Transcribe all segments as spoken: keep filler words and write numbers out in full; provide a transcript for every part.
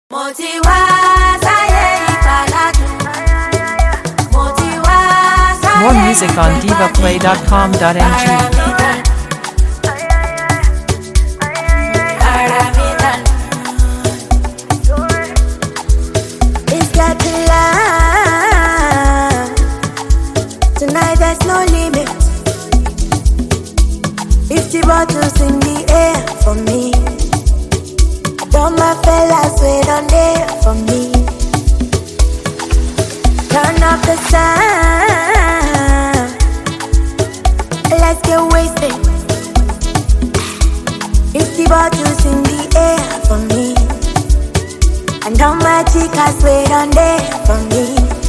Mo ti wá sáyé ìgbàládùn. Mo ti wá sáyé More music on diva play dot com dot n g. It's got to love. Tonight there's no limit. Fifty bottles in the air for me. All my fellas wait on there for me. Turn up the sound. Let's get wasted. Fifty bottles in the air for me. And all my chicas wait on there for me.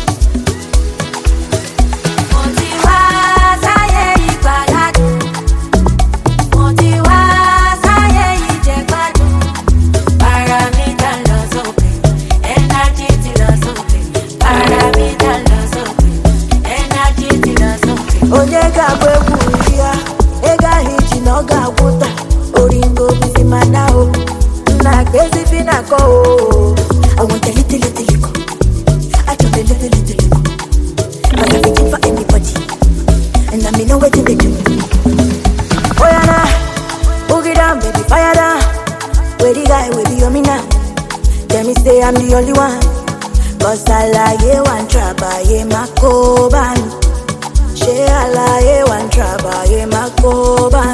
Onyega bweburia ega hiji noga wuta oringo bizi manao na crazy fina ko I want a little little lico I just a little little lico but I'm waiting for anybody and I me know what to do. Oh yeah na boogie down baby fire down where the guy will be on me now tell me say I'm the only one cause I like one trouble yeah my coban. She alaye one trouble, ye makoban.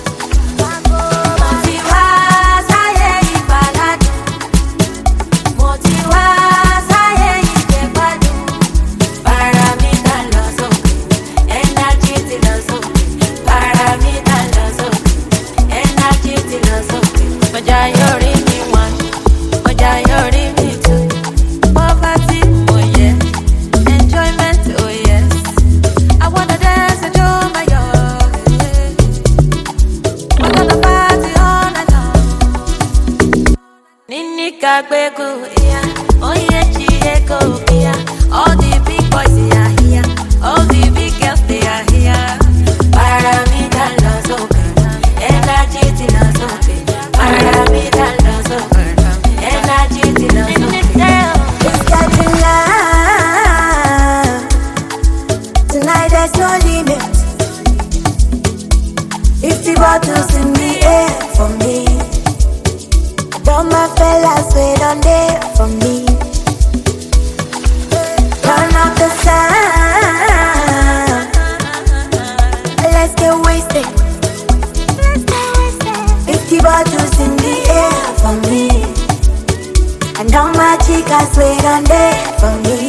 Motiwa saye ibaladu, motiwa saye ikebadu. Paramita loso, energy ti loso. Paramita loso, energy ti loso. Moja yori mi one, moja yori mi two. Poverty, oh yeah, enjoyment, oh yes. I wanna dance and show my yard. We're gonna party all night long. Nini kagbegu yeah, oh yeah, chieko yeah. All the big boys they are here, all the big girls they are here. Paramita loves open, energy till loves open. Paramita loves open, energy till loves open. It's getting loud. Tonight there's no limit. Fifty bottles in the air for me. All my fellas wait on there for me. Turn up the sound. Let's get wasted. Fifty bottles in the air for me. And all my chicas wait on there for me.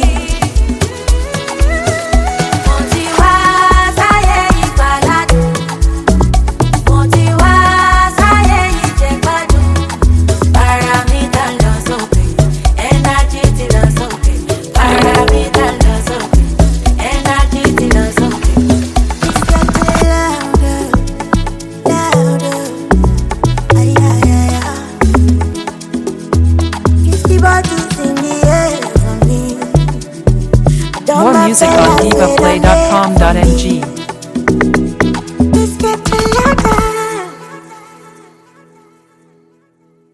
More music on diva play dot com dot n g.